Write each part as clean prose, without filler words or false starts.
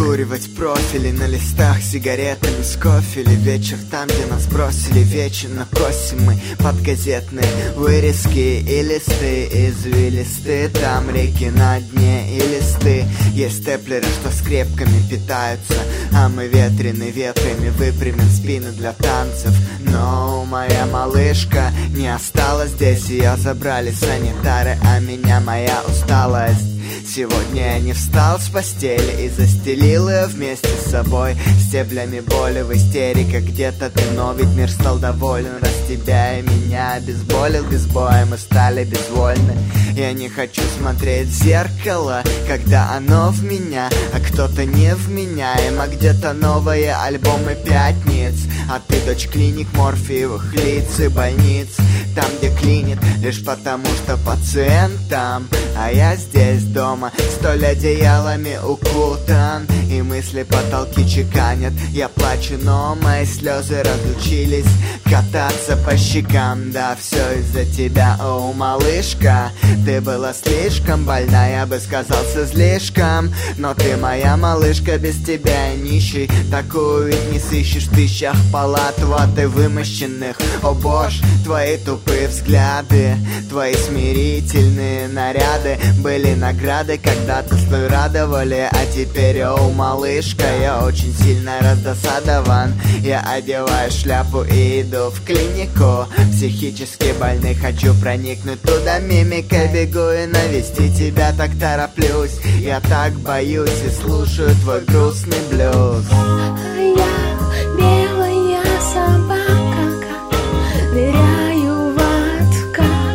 Выкуривать профили на листах сигаретами с кофели. Вечер там, где нас бросили, вечно косим мы под газетные вырезки и листы извилисты. Там реки на дне и листы. Есть степлеры, что скрепками питаются, а мы ветрены ветрами выпрямим спины для танцев. Но моя малышка не осталась здесь, ее забрали санитары, а меня моя усталость. Сегодня я не встал с постели и застелил ее вместе с собой стеблями боли в истерика. Где-то ты, но ведь мир стал доволен, раз тебя и меня обезболил без боя, мы стали безвольны. Я не хочу смотреть в зеркало, когда оно в меня, а кто-то не вменяем, а где-то новые альбомы пятниц. А ты дочь клиник морфиевых лиц и больниц, там, где клинит лишь потому, что пациент там, а я здесь дома, столь одеялами укутан, и мысли потолки чеканят. Я плачу, но мои слезы разучились кататься по щекам. Да, все из-за тебя, о, малышка. Ты была слишком больна, я бы сказал, с излишком. Но ты моя малышка, без тебя я нищий. Такую ведь не сыщешь в тысячах палат вот и вымощенных. О боже, твои тупые взгляды, твои смирительные наряды были награды, когда-то столь радовали, а теперь, о, малышка, я очень сильно раздосадован. Я одеваю шляпу и иду в клинику психически больных, хочу проникнуть туда мимикой, бегу и навести тебя, так тороплюсь. Я так боюсь и слушаю твой грустный блюз. Я белая собака, ныряю в ад,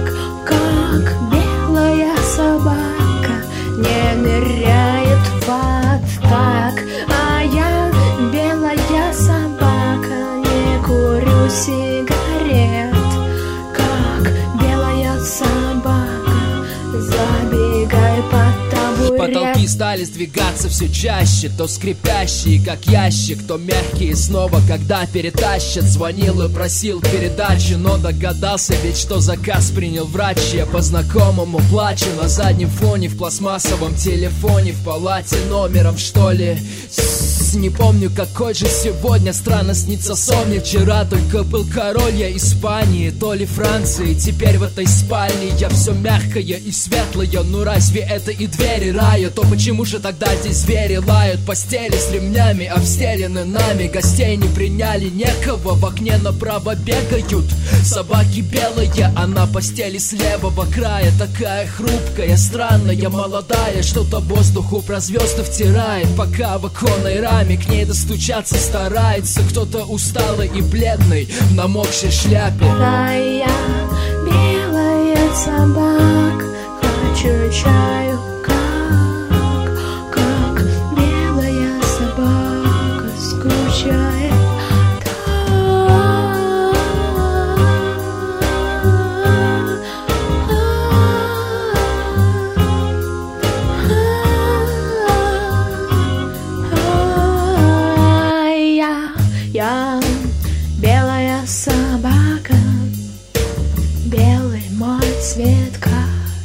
как белая собака не ныряет в ад так. А я белая собака, не курю сигарет, как белая собака, забегай под табурет. Потолки стали сдвигаться все чаще, то скрипящие, как ящик, то мягкие снова, когда перетащат. Звонил и просил передачи, но догадался ведь, что заказ принял врач. Я по-знакомому плачу на заднем фоне, в пластмассовом телефоне, в палате номером, что ли. Не помню, какой же сегодня, странно снится сон мне. Вчера только был король я Испании, то ли Франции. Теперь в этой спальне я все мягкое и светлое. Ну разве это и двери рая? То почему же тогда здесь звери лают? Постели с ремнями обстелены нами, гостей не приняли некого. В окне направо бегают собаки белые, а на постели с левого края такая хрупкая, странная, молодая, что-то воздуху про звезды втирает, пока в оконной раме к ней достучаться старается кто-то усталый и бледный в намокшей шляпе. А я белая собака, хочу чаю, как белая собака скучает. Я белая собака, белый мой цвет,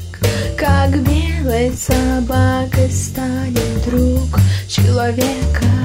как белой собакой станет друг человека.